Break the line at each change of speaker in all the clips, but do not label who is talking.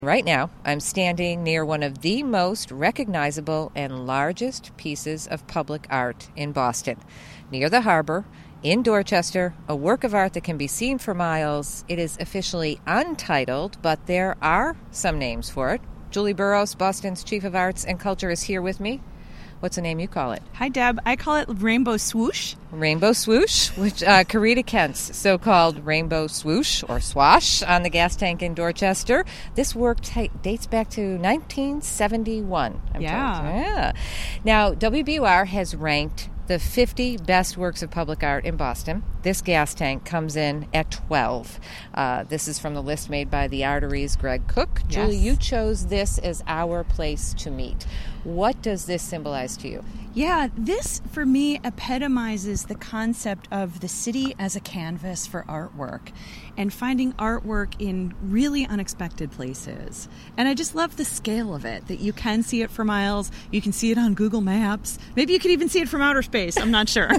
Right now, I'm standing near one of the most recognizable and largest pieces of public art in Boston. Near the harbor, in Dorchester, a work of art that can be seen for miles. It is officially untitled, but there are some names for it. Julie Burrows, Boston's Chief of Arts and Culture, is here with me. What's the name you call it?
Hi, Deb. I call it Rainbow Swoosh.
Rainbow Swoosh, which Carita Kent's so-called Rainbow Swoosh or Swash on the gas tank in Dorchester. This work dates back to 1971, I'm told. Yeah. Now, WBUR has ranked the 50 best works of public art in Boston. This gas tank comes in at 12. This is from the list made by the Arteries' Greg Cook.
Yes.
Julie, you chose this as our place to meet. What does this symbolize to you?
Yeah, this, for me, epitomizes the concept of the city as a canvas for artwork and finding artwork in really unexpected places. And I just love the scale of it, that you can see it for miles, you can see it on Google Maps, maybe you could even see it from outer space, I'm not sure.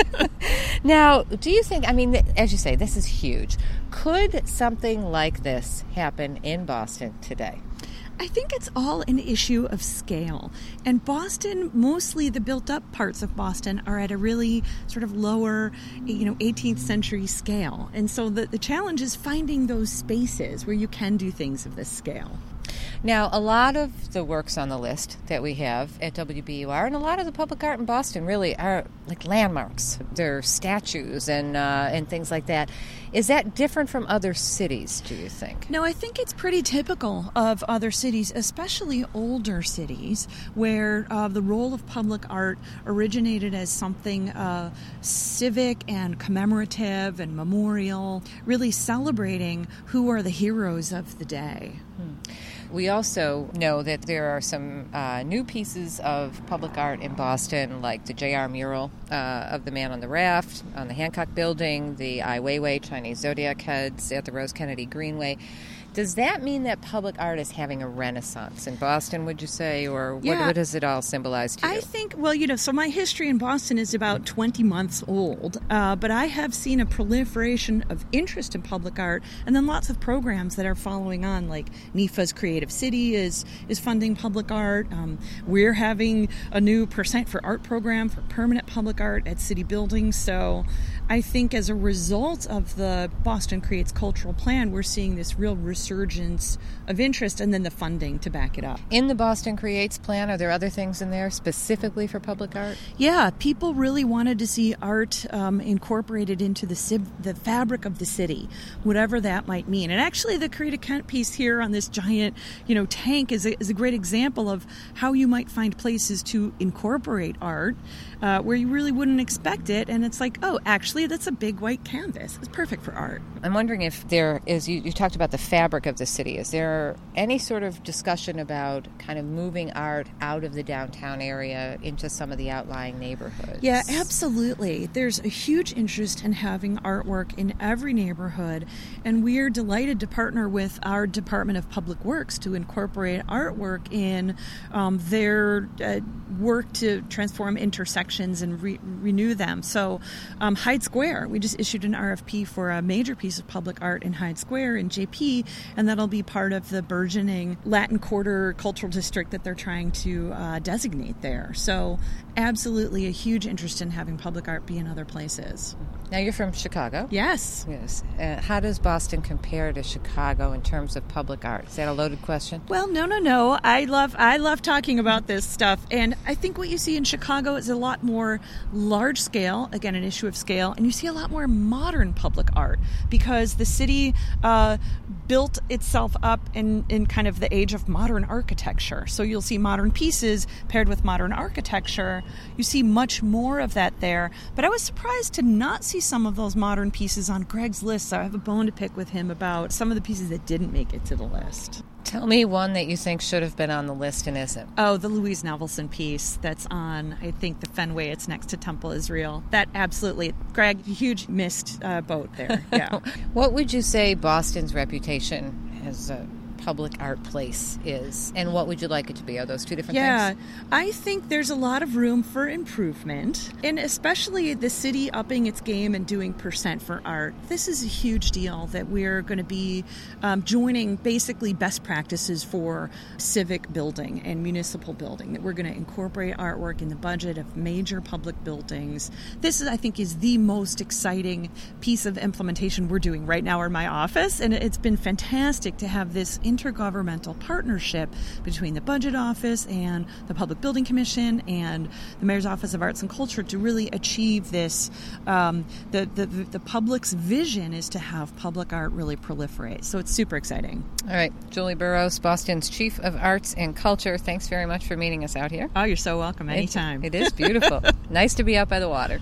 Now, do you think, as you say, this is huge. Could something like this happen in Boston today?
I think it's all an issue of scale. And Boston, mostly the built-up parts of Boston, are at a really sort of lower, 18th century scale. And so the challenge is finding those spaces where you can do things of this scale.
Now, a lot of the works on the list that we have at WBUR and a lot of the public art in Boston really are like landmarks. They're statues and things like that. Is that different from other cities, do you think?
No, I think it's pretty typical of other cities, especially older cities, where the role of public art originated as something civic and commemorative and memorial, really celebrating who are the heroes of the day.
We also know that there are some new pieces of public art in Boston, like the J.R. mural of the Man on the Raft on the Hancock Building, the Ai Weiwei Chinese zodiac heads at the Rose Kennedy Greenway. Does that mean that public art is having a renaissance in Boston, would you say? Or what does it all symbolize to you?
I think, so my history in Boston is about 20 months old, but I have seen a proliferation of interest in public art, and then lots of programs that are following on, like NEFA's Creative City is funding public art. We're having a new Percent for Art program for permanent public art at city buildings. So I think as a result of the Boston Creates Cultural Plan, we're seeing this real resurgence of interest and then the funding to back it up.
In the Boston Creates Plan, are there other things in there specifically for public art?
Yeah, people really wanted to see art incorporated into the fabric of the city, whatever that might mean. And actually the Carita Kent piece here on this giant, tank is a great example of how you might find places to incorporate art where you really wouldn't expect it. And it's like, oh, actually, that's a big white canvas. It's perfect for art.
I'm wondering if there is, you talked about the fabric of the city. Is there any sort of discussion about kind of moving art out of the downtown area into some of the outlying neighborhoods?
Yeah, absolutely. There's a huge interest in having artwork in every neighborhood, and we're delighted to partner with our Department of Public Works to incorporate artwork in their work to transform intersections and renew them. So Hyde Square, we just issued an RFP for a major piece of public art in Hyde Square in JP, and that'll be part of the burgeoning Latin Quarter cultural district that they're trying to designate there. So absolutely a huge interest in having public art be in other places.
Now, you're from Chicago.
Yes.
Yes. How does Boston compare to Chicago in terms of public art? Is that a loaded question?
Well, no. I love talking about this stuff. And I think what you see in Chicago is a lot more large scale, again, an issue of scale, and you see a lot more modern public art because the city built itself up in kind of the age of modern architecture. So you'll see modern pieces paired with modern architecture. You see much more of that there. But I was surprised to not see some of those modern pieces on Greg's list. So I have a bone to pick with him about some of the pieces that didn't make it to the list.
Tell me one that you think should have been on the list and isn't.
Oh, the Louise Nevelson piece that's on, I think, the Fenway. It's next to Temple Israel. That absolutely, Greg, huge missed boat there. Yeah.
What would you say Boston's reputation as public art place is, and what would you like it to be? Are those two different things?
Yeah, I think there's a lot of room for improvement, and especially the city upping its game and doing percent for art. This is a huge deal that we're going to be joining basically best practices for civic building and municipal building, that we're going to incorporate artwork in the budget of major public buildings. This, I think, is the most exciting piece of implementation we're doing right now in my office, and it's been fantastic to have this intergovernmental partnership between the Budget Office and the Public Building Commission and the Mayor's Office of Arts and Culture to really achieve this. The public's vision is to have public art really proliferate, so it's super exciting.
All right, Julie Burrows, Boston's Chief of Arts and Culture, thanks very much for meeting us out here.
Oh, you're so welcome. Anytime.
It is beautiful. Nice to be out by the water.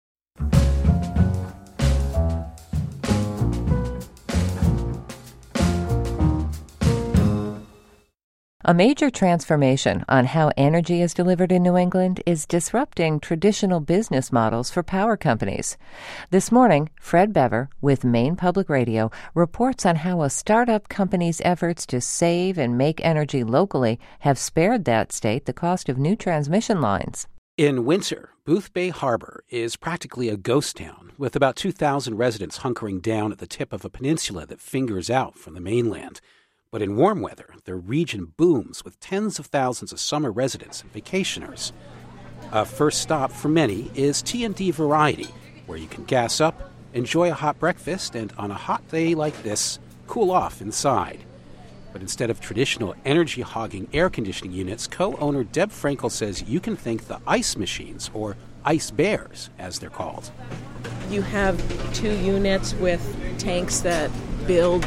A major transformation on how energy is delivered in New England is disrupting traditional business models for power companies. This morning, Fred Bever with Maine Public Radio reports on how a startup company's efforts to save and make energy locally have spared that state the cost of new transmission lines.
In winter, Boothbay Harbor is practically a ghost town, with about 2,000 residents hunkering down at the tip of a peninsula that fingers out from the mainland. But in warm weather, the region booms with tens of thousands of summer residents and vacationers. A first stop for many is T&D Variety, where you can gas up, enjoy a hot breakfast, and on a hot day like this, cool off inside. But instead of traditional energy-hogging air conditioning units, co-owner Deb Frankel says you can thank the ice machines, or ice bears, as they're called.
You have 2 units with tanks that build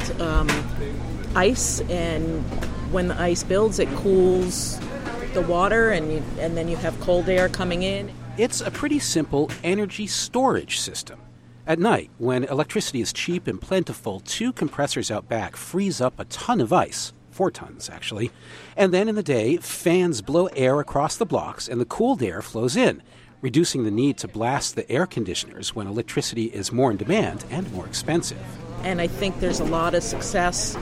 ice, and when the ice builds, it cools the water, and then you have cold air coming in.
It's a pretty simple energy storage system. At night, when electricity is cheap and plentiful, 2 compressors out back freeze up a ton of ice, 4 tons actually, and then in the day, fans blow air across the blocks and the cooled air flows in, reducing the need to blast the air conditioners when electricity is more in demand and more expensive.
And I think there's a lot of success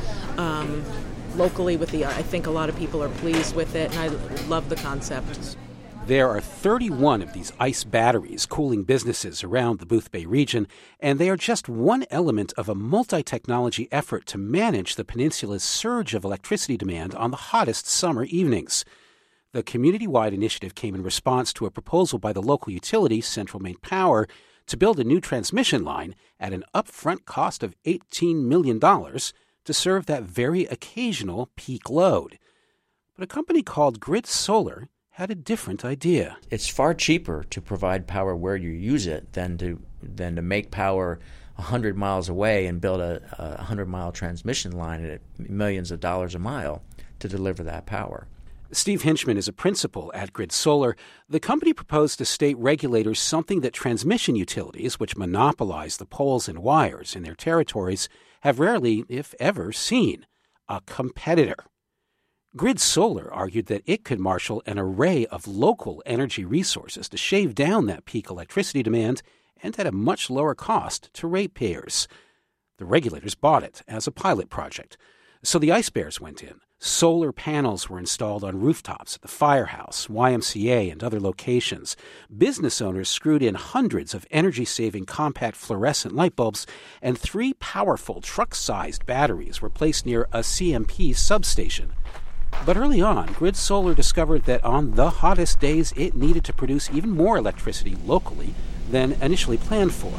locally with I think a lot of people are pleased with it, and I love the concept.
There are 31 of these ice batteries cooling businesses around the Boothbay region, and they are just one element of a multi-technology effort to manage the peninsula's surge of electricity demand on the hottest summer evenings. The community-wide initiative came in response to a proposal by the local utility, Central Maine Power, to build a new transmission line at an upfront cost of $18 million to serve that very occasional peak load. But a company called Grid Solar had a different idea.
It's far cheaper to provide power where you use it than to make power 100 miles away and build a 100-mile transmission line at millions of dollars a mile to deliver that power.
Steve Hinchman is a principal at Grid Solar. The company proposed to state regulators something that transmission utilities, which monopolize the poles and wires in their territories, have rarely, if ever, seen: a competitor. Grid Solar argued that it could marshal an array of local energy resources to shave down that peak electricity demand and at a much lower cost to ratepayers. The regulators bought it as a pilot project. So the Ice Bears went in. Solar panels were installed on rooftops at the firehouse, YMCA, and other locations. Business owners screwed in hundreds of energy-saving compact fluorescent light bulbs, and 3 powerful truck-sized batteries were placed near a CMP substation. But early on, Grid Solar discovered that on the hottest days, it needed to produce even more electricity locally than initially planned for.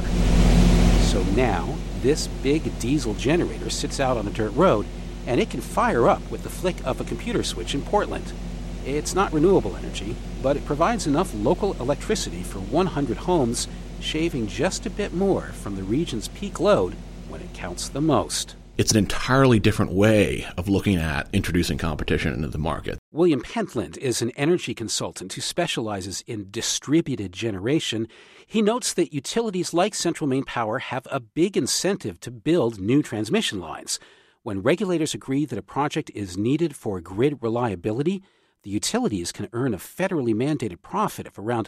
So now, this big diesel generator sits out on a dirt road, and it can fire up with the flick of a computer switch in Portland. It's not renewable energy, but it provides enough local electricity for 100 homes, shaving just a bit more from the region's peak load when it counts the most.
It's an entirely different way of looking at introducing competition into the market.
William Pentland is an energy consultant who specializes in distributed generation. He notes that utilities like Central Maine Power have a big incentive to build new transmission lines. When regulators agree that a project is needed for grid reliability, the utilities can earn a federally mandated profit of around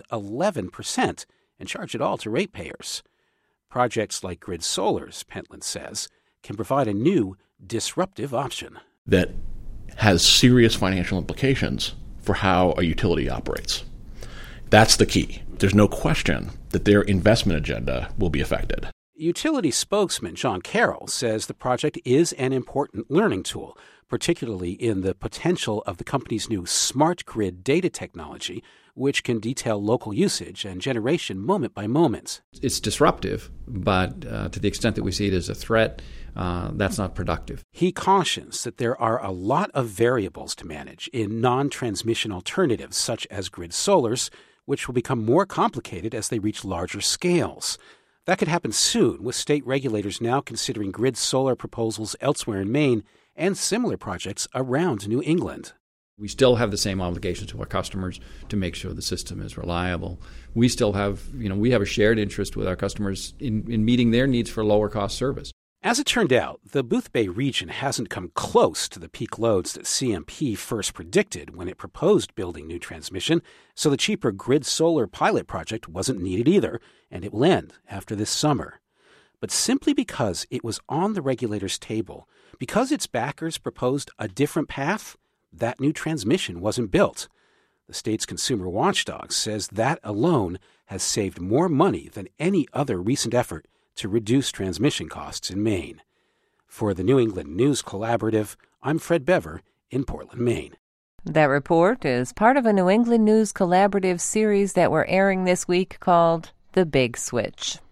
11% and charge it all to ratepayers. Projects like Grid Solar's, Pentland says, can provide a new, disruptive option.
that has serious financial implications for how a utility operates. That's the key. There's no question that their investment agenda will be affected.
Utility spokesman John Carroll says the project is an important learning tool, particularly in the potential of the company's new smart grid data technology, which can detail local usage and generation moment by moment.
It's disruptive, but to the extent that we see it as a threat, that's not productive.
He cautions that there are a lot of variables to manage in non-transmission alternatives such as grid solars, which will become more complicated as they reach larger scales. That could happen soon, with state regulators now considering grid solar proposals elsewhere in Maine and similar projects around New England.
We still have the same obligations to our customers to make sure the system is reliable. We still have, we have a shared interest with our customers in meeting their needs for lower cost service.
As it turned out, the Boothbay region hasn't come close to the peak loads that CMP first predicted when it proposed building new transmission, so the cheaper grid solar pilot project wasn't needed either, and it will end after this summer. But simply because it was on the regulator's table, because its backers proposed a different path, that new transmission wasn't built. The state's consumer watchdog says that alone has saved more money than any other recent effort to reduce transmission costs in Maine. For the New England News Collaborative, I'm Fred Bever in Portland, Maine.
That report is part of a New England News Collaborative series that we're airing this week called The Big Switch.